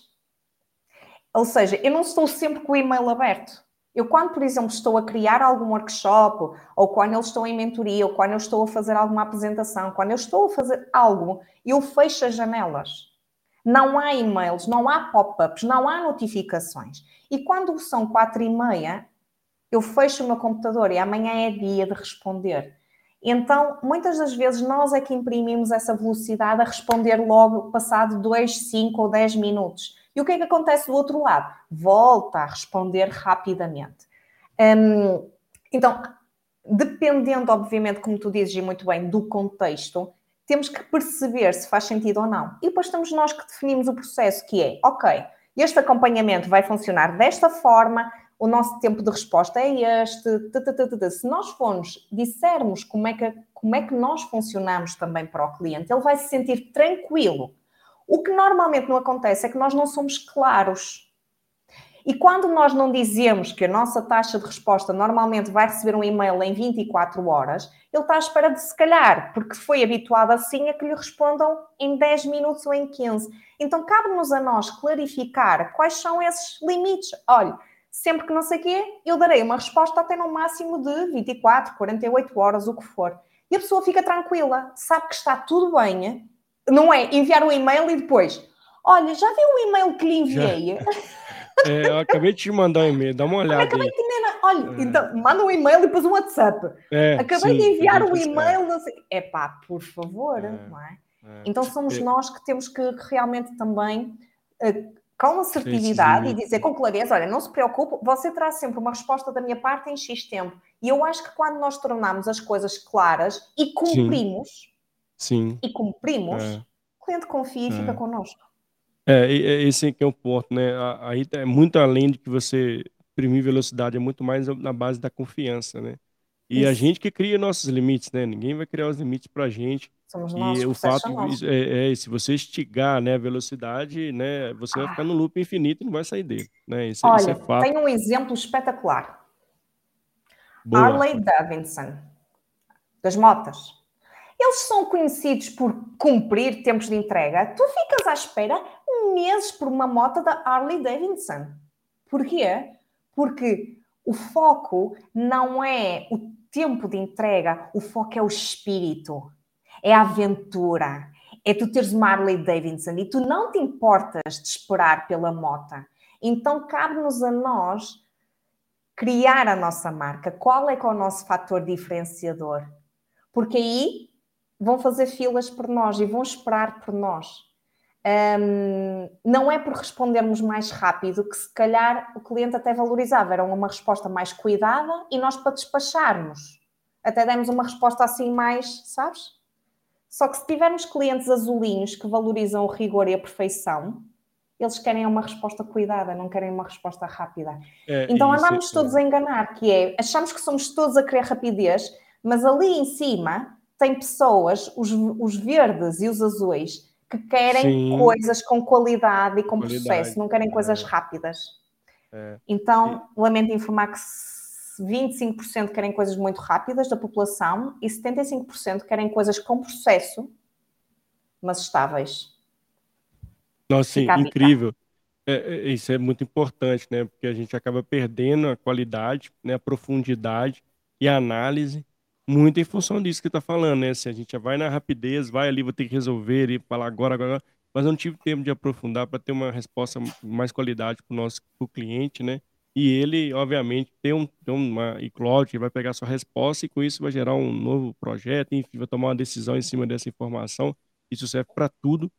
Ou seja, eu não estou sempre com o e-mail aberto. Eu, quando, por exemplo, estou a criar algum workshop, ou quando eu estou em mentoria, ou quando eu estou a fazer alguma apresentação, quando eu estou a fazer algo, eu fecho as janelas. Não há e-mails, não há pop-ups, não há notificações. E quando são 4h30, eu fecho o meu computador e amanhã é dia de responder. Então, muitas das vezes, nós é que imprimimos essa velocidade a responder logo, passado 2, 5 ou 10 minutos. E o que é que acontece do outro lado? Volta a responder rapidamente. Então, dependendo, obviamente, como tu dizes, e muito bem, do contexto, temos que perceber se faz sentido ou não. E depois estamos nós que definimos o processo, que é, ok, este acompanhamento vai funcionar desta forma, o nosso tempo de resposta é este. Se nós dissermos como é que nós funcionamos também para o cliente, ele vai se sentir tranquilo. O que normalmente não acontece é que nós não somos claros. E quando nós não dizemos que a nossa taxa de resposta normalmente vai receber um e-mail em 24 horas, ele está à espera de, se calhar, porque foi habituado assim, a que lhe respondam em 10 minutos ou em 15. Então, cabe-nos a nós clarificar quais são esses limites. Olha, sempre que não sei o quê, eu darei uma resposta até no máximo de 24, 48 horas, o que for. E a pessoa fica tranquila, sabe que está tudo bem. Não é enviar um e-mail e depois, olha, já viu o e-mail que lhe Já, enviei? eu acabei de te mandar um e-mail, dá uma Olha, olhada acabei aí. de enviar. Olha, então, manda um e-mail e depois um WhatsApp. Acabei de Sim, a enviar gente, um e-mail. Não sei. Epá, por favor, é, não é? é, Então somos é, nós que temos que realmente também, com ter esses assertividade e limites, dizer né? com clareza, olha, não se preocupe, você terá sempre uma resposta da minha parte em X tempo. E eu acho que quando nós tornamos as coisas claras Sim, sim, e cumprimos, é, o cliente confia e fica é. connosco. Esse aqui é o ponto, né? Aí é muito além de que você imprimir velocidade, é muito mais na base da confiança, né? E a Isso. gente que cria nossos limites, né? Ninguém vai criar os limites pra gente. Somos nós, E os o processos fato, são nossos. se você estigar, né, a velocidade, né, você vai ficar no loop infinito e não vai sair dele, né? Isso é Olha, fato. tenho um exemplo espetacular. Boa. Harley Davidson, das motas. Eles são conhecidos por cumprir tempos de entrega. Tu ficas à espera meses por uma moto da Harley Davidson. Porquê? Porque o foco não é o tempo de entrega, o foco é o espírito, é a aventura, é tu teres uma Harley Davidson e tu não te importas de esperar pela moto. Então cabe-nos a nós criar a nossa marca. Qual é que é o nosso fator diferenciador? Porque aí vão fazer filas por nós e vão esperar por nós. Não é por respondermos mais rápido que se calhar o cliente até valorizava. Era uma resposta mais cuidada e nós para despacharmos até demos uma resposta assim mais, sabes? Só que se tivermos clientes azulinhos que valorizam o rigor e a perfeição, eles querem uma resposta cuidada, não querem uma resposta rápida. Então Isso, andamos todos a enganar, que é, achamos que somos todos a querer rapidez, mas ali em cima tem pessoas, os verdes e os azuis, que querem sim, coisas com qualidade e com processo, qualidade. não querem coisas rápidas. É. E- Então, lamento informar que 25% querem coisas muito rápidas da população e 75% querem coisas com processo, mas estáveis. Nossa, sim, Fica a dica. incrível. Isso é muito importante, né? Porque a gente acaba perdendo a qualidade, né? A profundidade e a análise, muito em função disso que está falando, né? Se a gente já vai na rapidez, vai ali, vou ter que resolver e falar agora, mas eu não tive tempo de aprofundar para ter uma resposta com mais qualidade para o nosso pro cliente, né? E ele, obviamente, tem uma e-cloud que vai pegar sua resposta e com isso vai gerar um novo projeto, enfim, vai tomar uma decisão em cima dessa informação. Isso serve para tudo.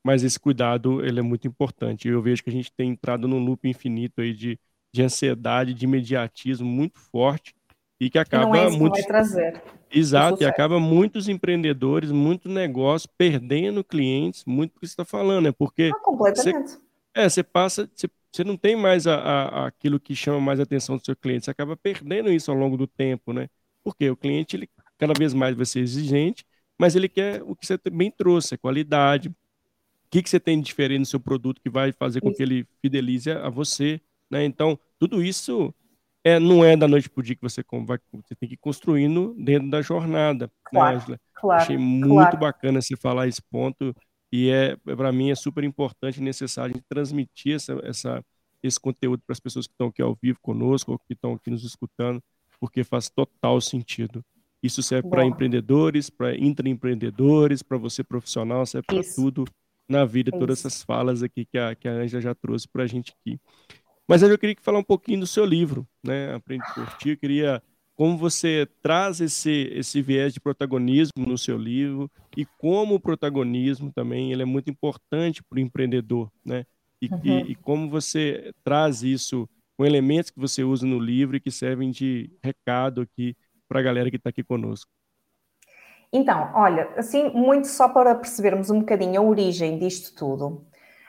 mas esse cuidado ele é muito importante. Eu vejo que a gente tem entrado num loop infinito aí de ansiedade, de imediatismo muito forte e que E não é acaba isso que vai muitos trazer o exato, e sucesso. acaba muitos empreendedores, muito negócio perdendo clientes, muito o que você está falando, é porque Ah, você completamente. você passa, você não tem mais aquilo que chama mais a atenção do seu cliente, você acaba perdendo isso ao longo do tempo, né? Porque o cliente, ele cada vez mais vai ser exigente, mas ele quer o que você também trouxe, a qualidade, o que você tem de diferente no seu produto que vai fazer com que Isso. ele fidelize a você, né? Então, tudo isso não é da noite para o dia que você tem que ir construindo dentro da jornada, né, Claro, Ângela? Achei claro, muito claro. bacana você falar esse ponto e para mim é super importante e necessário a gente transmitir esse conteúdo para as pessoas que estão aqui ao vivo conosco ou que estão aqui nos escutando, porque faz total sentido. Isso serve para Boa. empreendedores, para intraempreendedores, para você profissional, serve para Isso, tudo na vida, é todas isso. essas falas aqui que a Ângela já trouxe para a gente aqui. Mas eu queria falar um pouquinho do seu livro, né? Aprende por Ti. Eu queria como você traz esse viés de protagonismo no seu livro e como o protagonismo também ele é muito importante para o empreendedor, né? E como você traz isso com elementos que você usa no livro e que servem de recado aqui para a galera que está aqui conosco. Então, olha, assim, muito só para percebermos um bocadinho a origem disto tudo.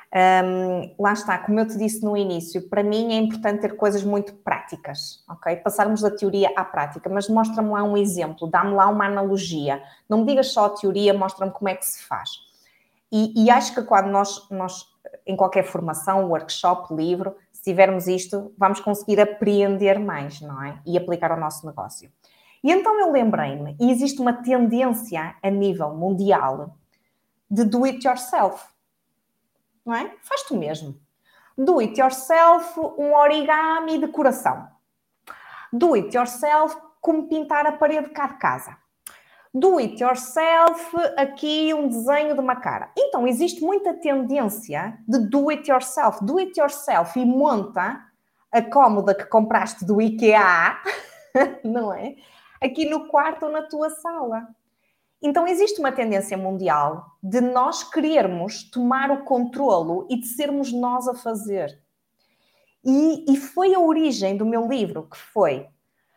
Lá está, como eu te disse no início, para mim é importante ter coisas muito práticas, ok? Passarmos da teoria à prática, mas mostra-me lá um exemplo, dá-me lá uma analogia. Não me digas só a teoria, mostra-me como é que se faz. E acho que quando nós, em qualquer formação, workshop, livro, se tivermos isto, vamos conseguir apreender mais, não é? E aplicar ao nosso negócio. E então eu lembrei-me, e existe uma tendência a nível mundial de do it yourself, não é? Faz tu mesmo. Do it yourself, um origami de coração. Do it yourself, como pintar a parede cá de casa. Do it yourself, aqui um desenho de uma cara. Então, existe muita tendência de do it yourself. Do it yourself e monta a cómoda que compraste do IKEA, não é? Aqui no quarto ou na tua sala. Então, existe uma tendência mundial de nós querermos tomar o controlo e de sermos nós a fazer. E foi a origem do meu livro, que foi: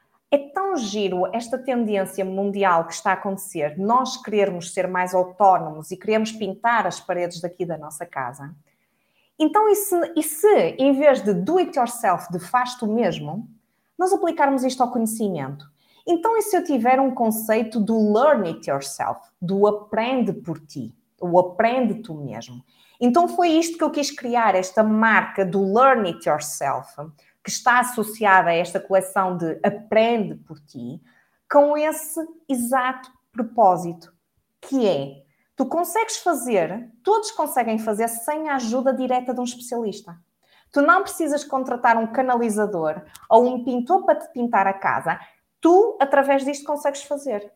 é tão giro esta tendência mundial que está a acontecer, nós querermos ser mais autónomos e queremos pintar as paredes daqui da nossa casa. Então, e se em vez de do it yourself, de faz tu mesmo, nós aplicarmos isto ao conhecimento? Então, e se eu tiver um conceito do learn it yourself, do aprende por ti, o aprende tu mesmo? Então foi isto que eu quis criar, esta marca do learn it yourself, que está associada a esta coleção de aprende por ti, com esse exato propósito, que é: tu consegues fazer, todos conseguem fazer sem a ajuda direta de um especialista. Tu não precisas contratar um canalizador ou um pintor para te pintar a casa. Tu, através disto, consegues fazer.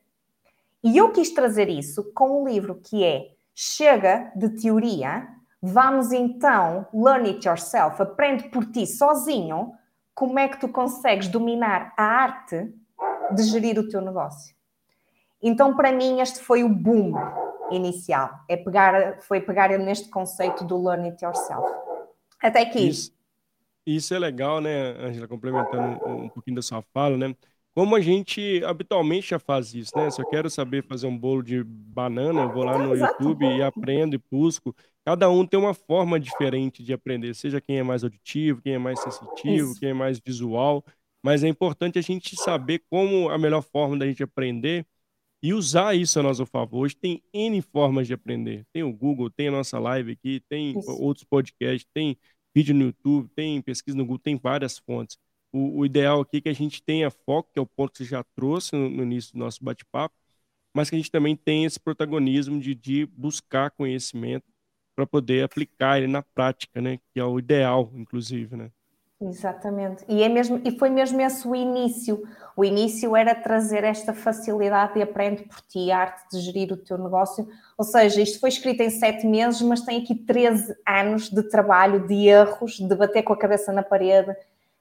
E eu quis trazer isso com um livro que é: chega de teoria, vamos então learn it yourself, aprende por ti sozinho como é que tu consegues dominar a arte de gerir o teu negócio. Então, para mim, este foi o boom inicial. Foi pegar neste conceito do learn it yourself. Até aqui. Isso, isso é legal, né, Ângela, complementando um pouquinho da sua fala, né? Como a gente habitualmente já faz isso, né? Se eu quero saber fazer um bolo de banana, eu vou lá no Exato. YouTube e aprendo e busco. Cada um tem uma forma diferente de aprender, seja quem é mais auditivo, quem é mais sensitivo, Isso. quem é mais visual. Mas é importante a gente saber como a melhor forma da gente aprender e usar isso a nosso favor. Hoje tem N formas de aprender. Tem o Google, tem a nossa live aqui, tem Isso. outros podcasts, tem vídeo no YouTube, tem pesquisa no Google, tem várias fontes. O ideal aqui é que a gente tenha foco, que é o ponto que você já trouxe no início do nosso bate-papo, mas que a gente também tenha esse protagonismo de buscar conhecimento para poder aplicar ele na prática, né? Que é o ideal, inclusive, né? Exatamente. E foi mesmo esse o início. O início era trazer esta facilidade de aprende por ti, a arte de gerir o teu negócio. Ou seja, isto foi escrito em 7 meses, mas tem aqui 13 anos de trabalho, de erros, de bater com a cabeça na parede,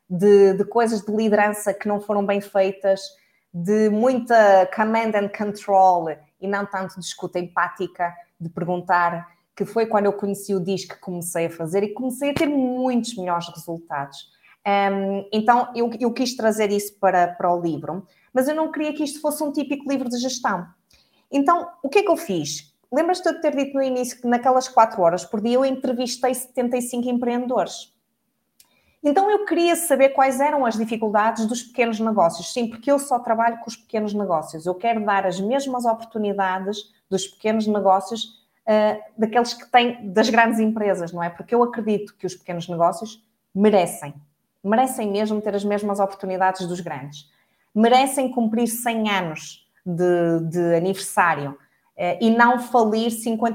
de coisas de liderança que não foram bem feitas, de muita command and control e não tanto de escuta empática, de perguntar que foi quando eu conheci o DISC que comecei a fazer e comecei a ter muitos melhores resultados. Então, eu quis trazer isso para o livro, mas eu não queria que isto fosse um típico livro de gestão. Então, o que é que eu fiz? Lembras-te de eu ter dito no início que naquelas 4 horas por dia eu entrevistei 75 empreendedores? Então, eu queria saber quais eram as dificuldades dos pequenos negócios. Sim, porque eu só trabalho com os pequenos negócios. Eu quero dar as mesmas oportunidades dos pequenos negócios daqueles que têm das grandes empresas, não é? Porque eu acredito que os pequenos negócios merecem mesmo ter as mesmas oportunidades dos grandes. Merecem cumprir 100 anos de aniversário e não falir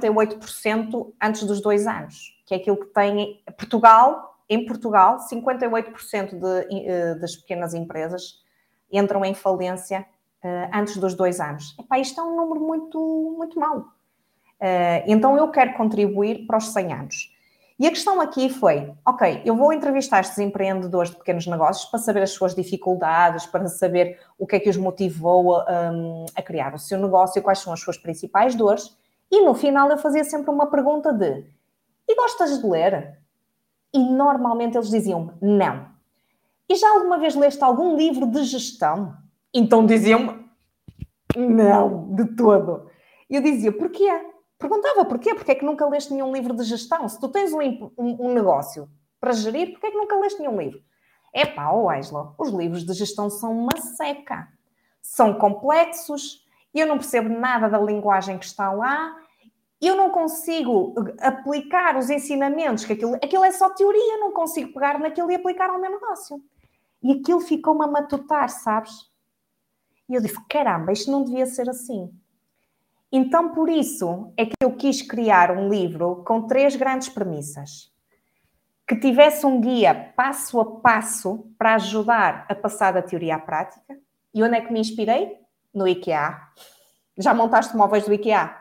58% antes dos 2 anos, que é aquilo que tem em Portugal, 58% das pequenas empresas entram em falência antes dos 2 anos. Epá, isto é um número muito, muito mau. Então eu quero contribuir para os 100 anos. E a questão aqui foi, ok, eu vou entrevistar estes empreendedores de pequenos negócios para saber as suas dificuldades, para saber o que é que os motivou a criar o seu negócio, quais são as suas principais dores, e no final eu fazia sempre uma pergunta de, e gostas de ler? E normalmente eles diziam não. E já alguma vez leste algum livro de gestão? Então diziam-me, não, de todo. E eu dizia, porquê? Perguntava porquê? Porque é que nunca leste nenhum livro de gestão? Se tu tens um negócio para gerir, porquê é que nunca leste nenhum livro? Epá, Ângela, os livros de gestão são uma seca. São complexos, eu não percebo nada da linguagem que está lá, eu não consigo aplicar os ensinamentos, que aquilo é só teoria, eu não consigo pegar naquilo e aplicar ao meu negócio. E aquilo ficou-me a matutar, sabes? E eu disse, caramba, isto não devia ser assim. Então, por isso, é que eu quis criar um livro com 3 grandes premissas. Que tivesse um guia passo a passo para ajudar a passar da teoria à prática. E onde é que me inspirei? No IKEA. Já montaste móveis do IKEA?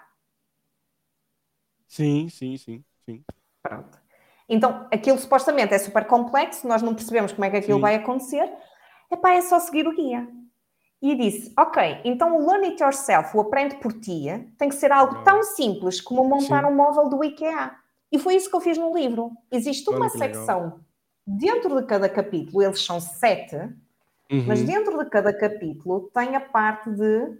Sim. Pronto. Então, aquilo supostamente é super complexo, nós não percebemos como é que aquilo Sim. vai acontecer. Epá, é só seguir o guia. E disse, ok, então o Learn It Yourself, o aprende por ti, tem que ser algo tão simples como montar um móvel do IKEA. E foi isso que eu fiz no livro. Existe uma secção dentro de cada capítulo, eles são 7, mas dentro de cada capítulo tem a parte de...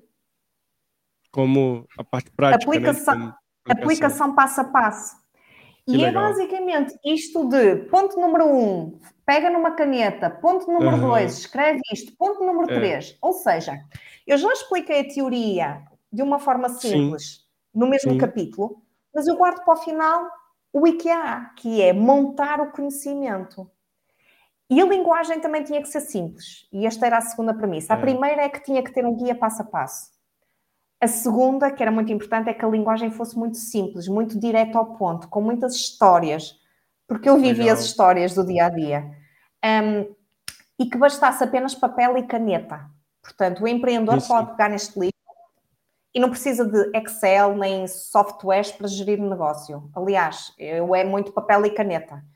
Como a parte prática, aplicação, né? aplicação passo a passo. E é basicamente isto de ponto número 1, pega numa caneta, ponto número 2, escreve isto, ponto número 3. Ou seja, eu já expliquei a teoria de uma forma simples no mesmo capítulo, mas eu guardo para o final o IKEA, que é montar o conhecimento. E a linguagem também tinha que ser simples. E esta era a segunda premissa. A primeira é que tinha que ter um guia passo a passo. A segunda, que era muito importante, é que a linguagem fosse muito simples, muito direta ao ponto, com muitas histórias, porque eu vivi as histórias do dia a dia. E que bastasse apenas papel e caneta. Portanto, o empreendedor pode pegar neste livro e não precisa de Excel nem softwares para gerir o negócio. Aliás, é muito papel e caneta.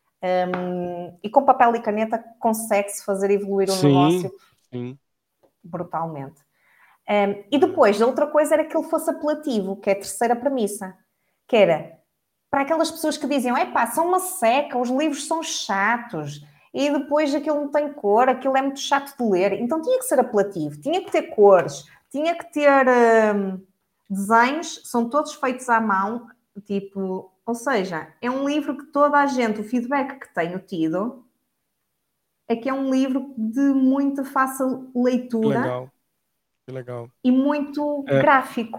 E com papel e caneta consegue-se fazer evoluir o negócio brutalmente. E depois, a outra coisa era que ele fosse apelativo, que é a terceira premissa, que era para aquelas pessoas que diziam, epá, são uma seca, os livros são chatos, e depois aquilo não tem cor, aquilo é muito chato de ler. Então tinha que ser apelativo, tinha que ter cores, tinha que ter desenhos, são todos feitos à mão, tipo, ou seja, é um livro que toda a gente, o feedback que tenho tido, é que é um livro de muito fácil leitura. Que legal. E muito gráfico.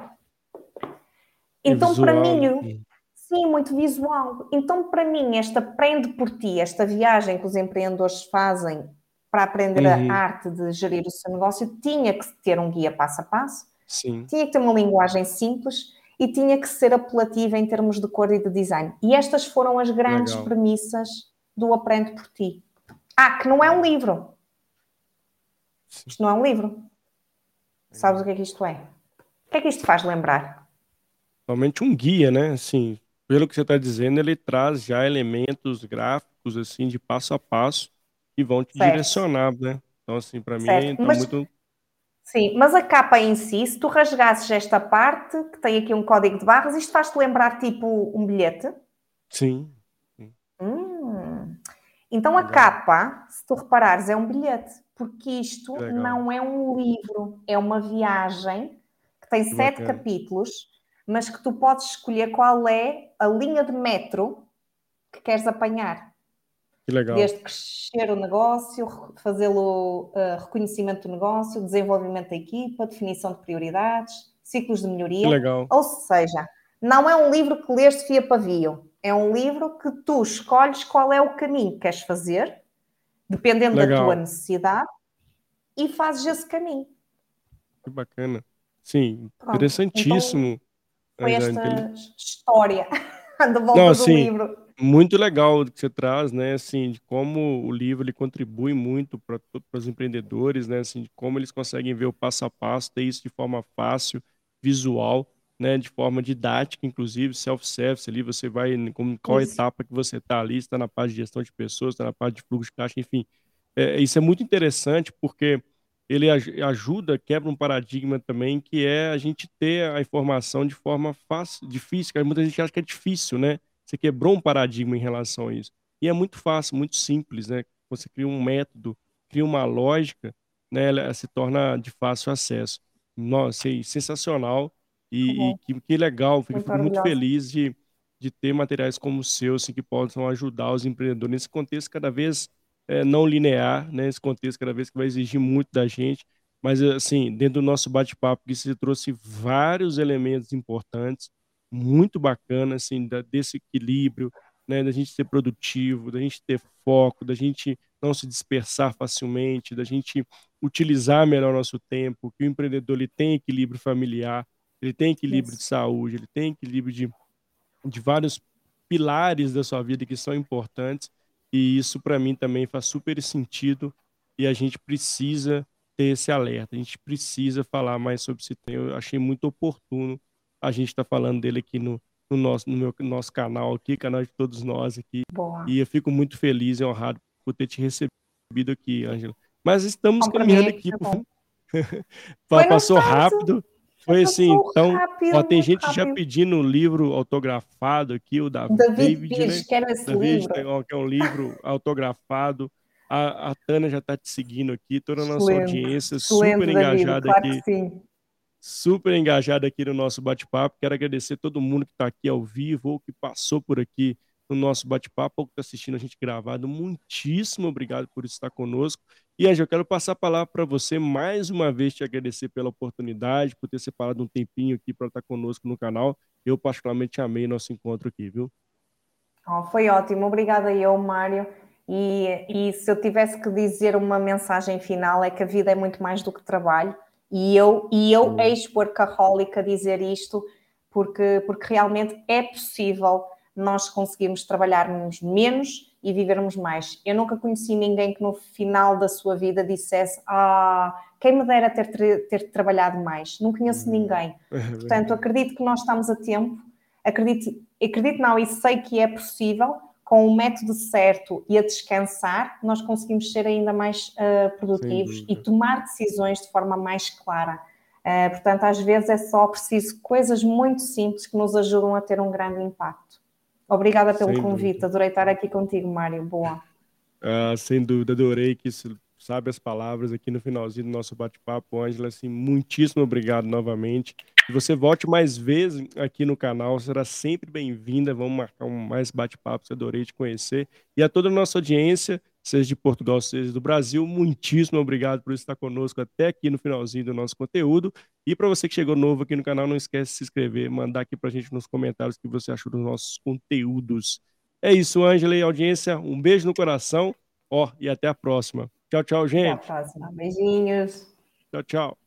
Então, visual, para mim, sim, muito visual. Então, para mim, esta aprende por ti, esta viagem que os empreendedores fazem para aprender a arte de gerir o seu negócio, tinha que ter um guia passo a passo, tinha que ter uma linguagem simples e tinha que ser apelativa em termos de cor e de design. E estas foram as grandes premissas do Aprende por Ti. Que não é um livro. Isto não é um livro. Sabes o que é que isto é? O que é que isto faz lembrar? Somente um guia, né? Assim, pelo que você está dizendo, ele traz já elementos gráficos, assim, de passo a passo, que vão te direcionar, né? Então, assim, para mim, tá muito... Sim, mas a capa em si, se tu rasgasses esta parte, que tem aqui um código de barras, isto faz-te lembrar tipo um bilhete? Sim. Sim. Hum. Então a Legal. capa, se tu reparares, é um bilhete, porque Que isto legal. não é um livro, é uma viagem que tem Que 7 bacana. capítulos, mas que tu podes escolher qual é a linha de metro que queres apanhar. Que legal. Desde crescer o negócio, fazê-lo, reconhecimento do negócio, desenvolvimento da equipa, definição de prioridades, ciclos de Que melhoria. legal. Ou seja, não é um livro que lês de fio a pavio. É um livro que tu escolhes qual é o caminho que queres fazer, dependendo da tua Legal. necessidade, e fazes esse caminho. Que bacana. Sim, Pronto. Então interessantíssimo, foi Angela. esta história da Não, volta do assim, livro. muito legal o que você traz, né, assim, de como o livro ele contribui muito para os empreendedores, né, assim, de como eles conseguem ver o passo a passo, ter isso de forma fácil, visual, né, de forma didática, inclusive self-service ali, você vai como qual Isso. etapa que você está ali, está na parte de gestão de pessoas, está na parte de fluxo de caixa, enfim. Isso é muito interessante porque ele ajuda, quebra um paradigma também, que é a gente ter a informação de forma fácil, difícil, que muita gente acha que é difícil, né? Você quebrou um paradigma em relação a isso. E é muito fácil, muito simples, né? Você cria um método, cria uma lógica, né? Ela se torna de fácil acesso. Nossa, sensacional Muito e bom. que legal. Muito Fico muito orgulhosa. feliz de ter materiais como o seu, assim, que possam ajudar os empreendedores nesse contexto cada vez não linear, né? Esse contexto cada vez que vai exigir muito da gente. Mas, assim, dentro do nosso bate-papo, que você trouxe vários elementos importantes, muito bacana, assim, desse equilíbrio, né, da gente ser produtivo, da gente ter foco, da gente não se dispersar facilmente, da gente utilizar melhor nosso tempo, que o empreendedor ele tem equilíbrio familiar, ele tem equilíbrio de Isso. saúde, ele tem equilíbrio de vários pilares da sua vida que são importantes, e isso para mim também faz super sentido, e a gente precisa ter esse alerta, a gente precisa falar mais sobre esse tema. Eu achei muito oportuno a gente estar falando dele aqui no nosso canal aqui, canal de todos nós aqui, Boa. e eu fico muito feliz e honrado por ter te recebido aqui, Ângela. Mas estamos Bom, para caminhando mim é aqui foi pro bom. fim. Foi no Passou instante, rápido. já Foi assim, passou então, ó, rápido, tem muito gente já rápido. pedindo um livro autografado aqui, o David David, né? Pires, quero esse David livro. ó, que é um livro autografado. A Tânia já está te seguindo aqui, toda a nossa Excelente, audiência excelente, David, claro que sim. super engajada aqui no nosso bate-papo. Quero agradecer todo mundo que está aqui ao vivo ou que passou por aqui no nosso bate-papo ou que está assistindo a gente gravado. Muitíssimo obrigado por estar conosco. E, Angel, eu quero passar a palavra para você mais uma vez, te agradecer pela oportunidade, por ter separado um tempinho aqui para estar conosco no canal. Eu particularmente amei nosso encontro aqui, viu? Oh, foi ótimo, obrigada eu, Mário. E se eu tivesse que dizer uma mensagem final é que a vida é muito mais do que trabalho. E eu Sim, ex-workaholic, a dizer isto, porque realmente é possível nós conseguirmos trabalharmos menos e vivermos mais. Eu nunca conheci ninguém que no final da sua vida dissesse: quem me dera ter trabalhado mais. Não conheço ninguém. é Portanto, verdade. acredito que nós estamos a tempo. Acredito não, e sei que é possível, com o método certo e a descansar, nós conseguimos ser ainda mais Sem produtivos e dúvida. tomar decisões de forma mais clara. Portanto, às vezes é só preciso coisas muito simples que nos ajudam a ter um grande impacto. Obrigada pelo Sem convite, dúvida. adorei estar aqui contigo, Mário. Boa. Ah, sem dúvida, adorei que sabe as palavras aqui no finalzinho do nosso bate-papo, Ângela, assim, muitíssimo obrigado novamente. Que você volte mais vezes aqui no canal, será sempre bem-vinda. Vamos marcar mais bate-papos, adorei te conhecer. E a toda a nossa audiência, seja de Portugal, seja do Brasil, muitíssimo obrigado por estar conosco até aqui no finalzinho do nosso conteúdo. E para você que chegou novo aqui no canal, não esquece de se inscrever, mandar aqui para a gente nos comentários o que você achou dos nossos conteúdos. É isso, Ângela e audiência. Um beijo no coração. Ó, e até a próxima. Tchau, tchau, Até à gente. próxima. Beijinhos. Tchau, tchau.